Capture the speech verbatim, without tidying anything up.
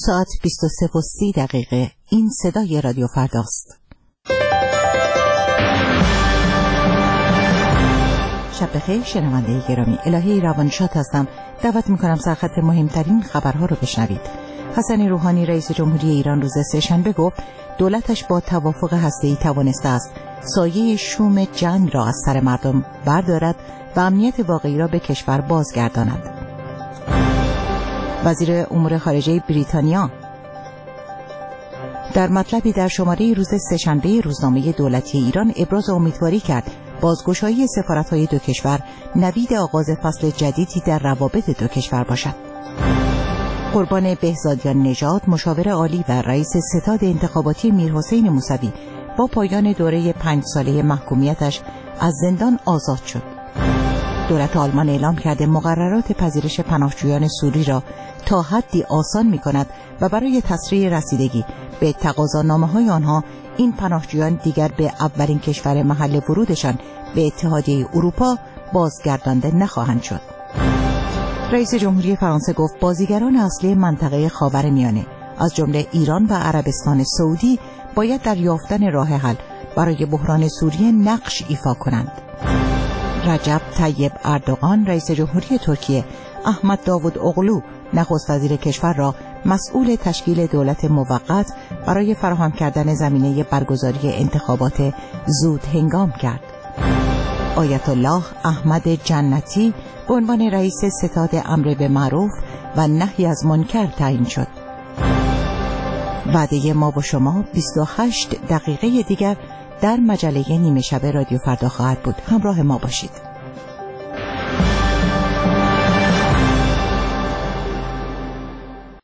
ساعت بیست و سه و سی دقیقه. این صدای رادیو فرداست. شب بخیر شنونده گرامی. الهی روانشاد هستم. دعوت میکنم سرخط مهمترین خبرها رو بشنوید. حسن روحانی رئیس جمهوری ایران روز سه‌شنبه گفت دولتش با توافق هسته‌ای توانسته است سایه شوم جنگ را از سر مردم بردارد و امنیت واقعی را به کشور بازگرداند. وزیر امور خارجه بریتانیا در مطلبی در شماره روز سه‌شنبه روزنامه دولتی ایران ابراز امیدواری کرد بازگشایی سفارت‌های دو کشور نوید آغاز فصل جدیدی در روابط دو کشور باشد. قربان بهزادیان نژاد مشاور عالی و رئیس ستاد انتخاباتی میرحسین موسوی با پایان دوره پنج ساله محکومیتش از زندان آزاد شد. دولت آلمان اعلام کرده مقررات پذیرش پناهجویان سوری را تا حدی آسان می‌کند و برای تسریع رسیدگی به تقاضانامه‌های آنها این پناهجویان دیگر به اولین کشور محل ورودشان به اتحادیه اروپا بازگردانده نخواهند شد. رئیس جمهوری فرانسه گفت بازیگران اصلی منطقه خاورمیانه از جمله ایران و عربستان سعودی باید در یافتن راه حل برای بحران سوریه نقش ایفا کنند. رجب طیب اردوغان رئیس جمهوری ترکیه احمد داوود اوغلو نخست وزیر کشور را مسئول تشکیل دولت موقت برای فراهم کردن زمینه برگزاری انتخابات زود هنگام کرد. آیت الله احمد جنتی به عنوان رئیس ستاد امر به معروف و نهی از منکر تعیین شد. وعده ما و شما بیست و هشت دقیقه دیگر در مجله نیمه شب رادیو فردا خواهد بود. همراه ما باشید.